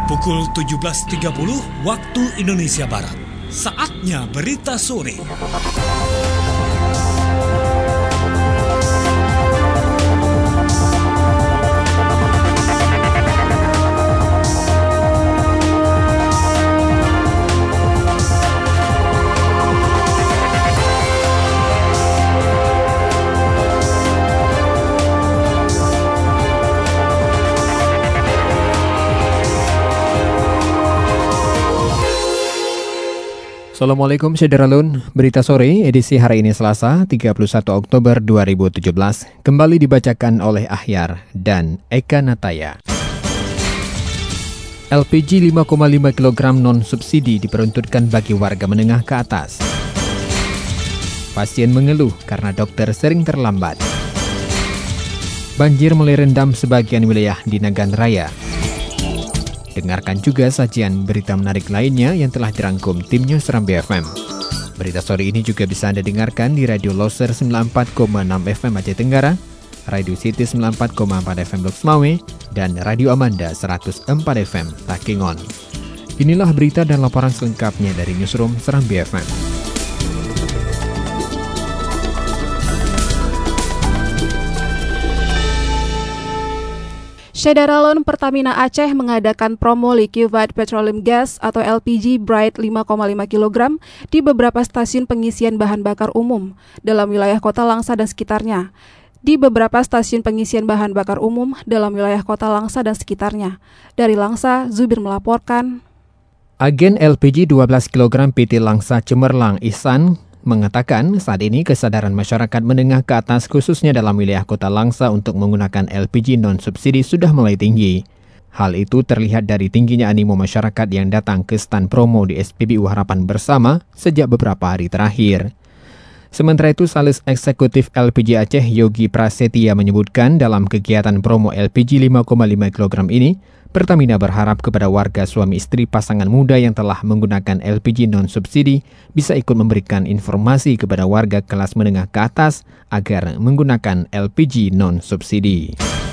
Pukul 17.30 waktu Indonesia Barat. Saatnya berita sore. Assalamualaikum Syederalun, berita sore edisi hari ini Selasa 31 Oktober 2017 kembali dibacakan oleh Ahyar dan Eka Nataya. LPG 5,5 kg non-subsidi diperuntukkan bagi warga menengah ke atas. Pasien mengeluh karena dokter sering terlambat. Banjir mulai rendam sebagian wilayah di Nagan Raya. Dengarkan juga sajian berita menarik lainnya yang telah dirangkum tim News Serambi FM. Berita sore ini juga bisa Anda dengarkan di Radio Loser 94,6 FM Aceh Tenggara, Radio City 94,4 FM Blok Semawe, dan Radio Amanda 104 FM Takengon. Inilah berita dan laporan selengkapnya dari Newsroom Serambi FM. Syederalun, Pertamina Aceh mengadakan promo Liquefied Petroleum Gas atau LPG Bright 5,5 kg di beberapa stasiun pengisian bahan bakar umum dalam wilayah Kota Langsa dan sekitarnya. Dari Langsa, Zubir melaporkan. Agen LPG 12 kg PT Langsa Cemerlang Ihsan mengatakan saat ini kesadaran masyarakat menengah ke atas khususnya dalam wilayah Kota Langsa untuk menggunakan LPG non-subsidi sudah mulai tinggi. Hal itu terlihat dari tingginya animo masyarakat yang datang ke stan promo di SPBU Harapan Bersama sejak beberapa hari terakhir. Sementara itu, Salis Eksekutif LPG Aceh Yogi Prasetya menyebutkan dalam kegiatan promo LPG 5,5 kg ini, Pertamina berharap kepada warga suami istri pasangan muda yang telah menggunakan LPG non-subsidi bisa ikut memberikan informasi kepada warga kelas menengah ke atas agar menggunakan LPG non-subsidi.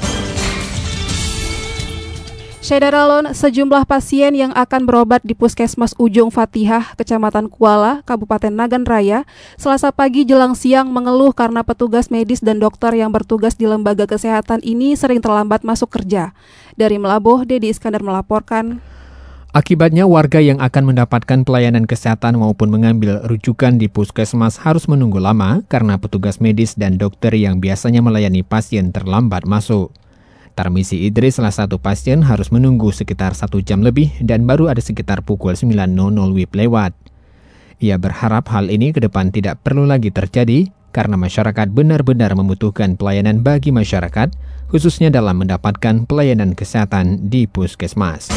Syederalun, sejumlah pasien yang akan berobat di Puskesmas Ujung Fatihah, Kecamatan Kuala, Kabupaten Nagan Raya, Selasa pagi jelang siang mengeluh karena petugas medis dan dokter yang bertugas di lembaga kesehatan ini sering terlambat masuk kerja. Dari Melaboh, Dedi Iskandar melaporkan. Akibatnya warga yang akan mendapatkan pelayanan kesehatan maupun mengambil rujukan di puskesmas harus menunggu lama karena petugas medis dan dokter yang biasanya melayani pasien terlambat masuk. Tarmisi Idris, salah satu pasien, harus menunggu sekitar 1 jam lebih dan baru ada sekitar pukul 9.00 WIB lewat. Ia berharap hal ini ke depan tidak perlu lagi terjadi karena masyarakat benar-benar membutuhkan pelayanan bagi masyarakat, khususnya dalam mendapatkan pelayanan kesehatan di puskesmas.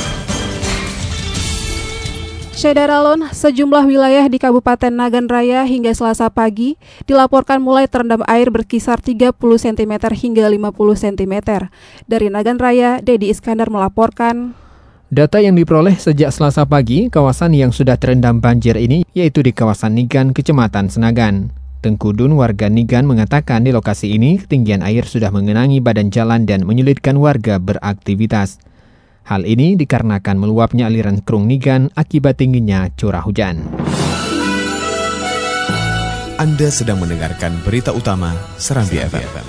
Syederalun, sejumlah wilayah di Kabupaten Nagan Raya hingga Selasa pagi dilaporkan mulai terendam air berkisar 30 cm hingga 50 cm. Dari Nagan Raya, Dedi Iskandar melaporkan. Data yang diperoleh sejak Selasa pagi, kawasan yang sudah terendam banjir ini yaitu di kawasan Nigan, Kecamatan Senagan. Tengkudun, warga Nigan, mengatakan di lokasi ini ketinggian air sudah mengenangi badan jalan dan menyulitkan warga beraktivitas. Hal ini dikarenakan meluapnya aliran Krung Nigan akibat tingginya curah hujan. Anda sedang mendengarkan berita utama Serambi FM.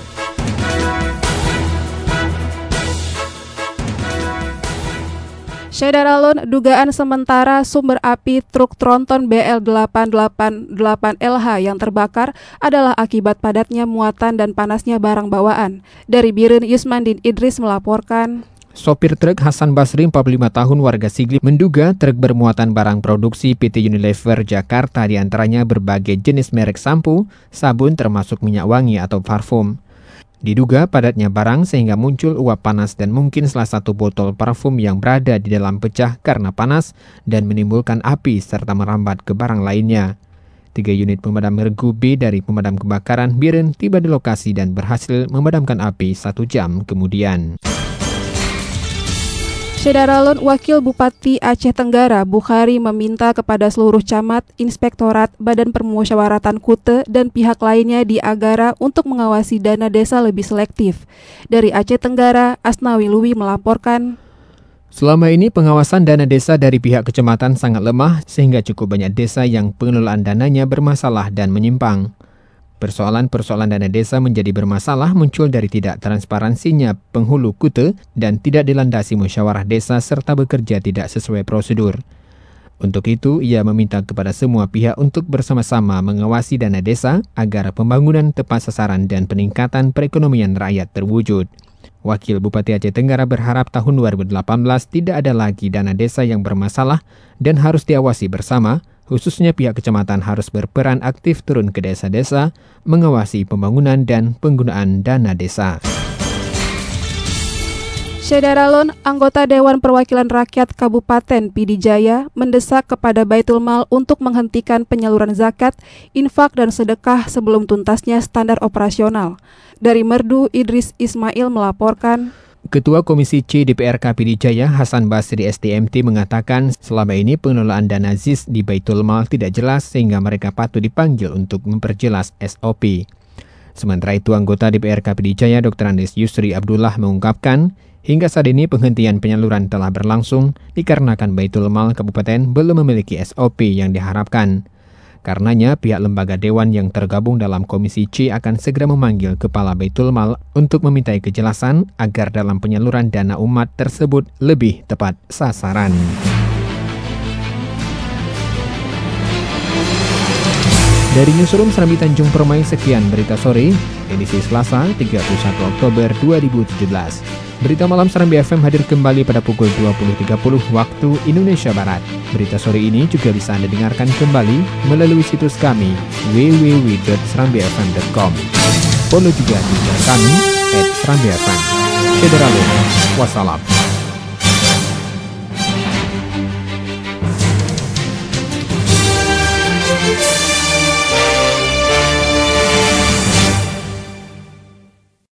Syederalun, dugaan sementara sumber api truk tronton BL888LH yang terbakar adalah akibat padatnya muatan dan panasnya barang bawaan. Dari Biren, Yusmandin Idris melaporkan. Sopir truk Hasan Basri, 45 tahun, warga Sigli, menduga truk bermuatan barang produksi PT Unilever Jakarta, diantaranya berbagai jenis merek sampo, sabun termasuk minyak wangi atau parfum. Diduga padatnya barang sehingga muncul uap panas dan mungkin salah satu botol parfum yang berada di dalam pecah karena panas dan menimbulkan api serta merambat ke barang lainnya. 3 unit pemadam regu B dari pemadam kebakaran Biren tiba di lokasi dan berhasil memadamkan api 1 jam kemudian. Syederalun, Wakil Bupati Aceh Tenggara, Bukhari, meminta kepada seluruh camat, inspektorat, badan permusyawaratan Kute, dan pihak lainnya di Agara untuk mengawasi dana desa lebih selektif. Dari Aceh Tenggara, Asnawi Luwi melaporkan. Selama ini pengawasan dana desa dari pihak kecamatan sangat lemah sehingga cukup banyak desa yang pengelolaan dananya bermasalah dan menyimpang. Persoalan-persoalan dana desa menjadi bermasalah muncul dari tidak transparansinya penghulu kuta dan tidak dilandasi musyawarah desa serta bekerja tidak sesuai prosedur. Untuk itu, ia meminta kepada semua pihak untuk bersama-sama mengawasi dana desa agar pembangunan tepat sasaran dan peningkatan perekonomian rakyat terwujud. Wakil Bupati Aceh Tenggara berharap tahun 2018 tidak ada lagi dana desa yang bermasalah dan harus diawasi bersama, khususnya pihak kecamatan harus berperan aktif turun ke desa-desa, mengawasi pembangunan dan penggunaan dana desa. Syedaralon, anggota Dewan Perwakilan Rakyat Kabupaten Pidijaya mendesak kepada Baitul Mal untuk menghentikan penyaluran zakat, infak dan sedekah sebelum tuntasnya standar operasional. Dari Merdu, Idris Ismail melaporkan. Ketua Komisi C DPRK Pidijaya Hasan Basri STMT mengatakan selama ini pengelolaan dana ZIS di Baitul Mal tidak jelas sehingga mereka patut dipanggil untuk memperjelas SOP. Sementara itu anggota DPRK Pidijaya Dr. Andes Yusri Abdullah mengungkapkan hingga saat ini penghentian penyaluran telah berlangsung dikarenakan Baitul Mal Kabupaten belum memiliki SOP yang diharapkan. Karenanya, pihak lembaga dewan yang tergabung dalam Komisi C akan segera memanggil Kepala Baitul Mal untuk memintai kejelasan agar dalam penyaluran dana umat tersebut lebih tepat sasaran. Dari Newsroom Serambi Tanjung Permai, sekian berita sore, edisi Selasa 31 Oktober 2017. Berita malam Serambi FM hadir kembali pada pukul 20.30 waktu Indonesia Barat. Berita sore ini juga bisa Anda dengarkan kembali melalui situs kami www.serambifm.com. Follow juga Twitter kami @serambifm. Syedaralon. Wassalam.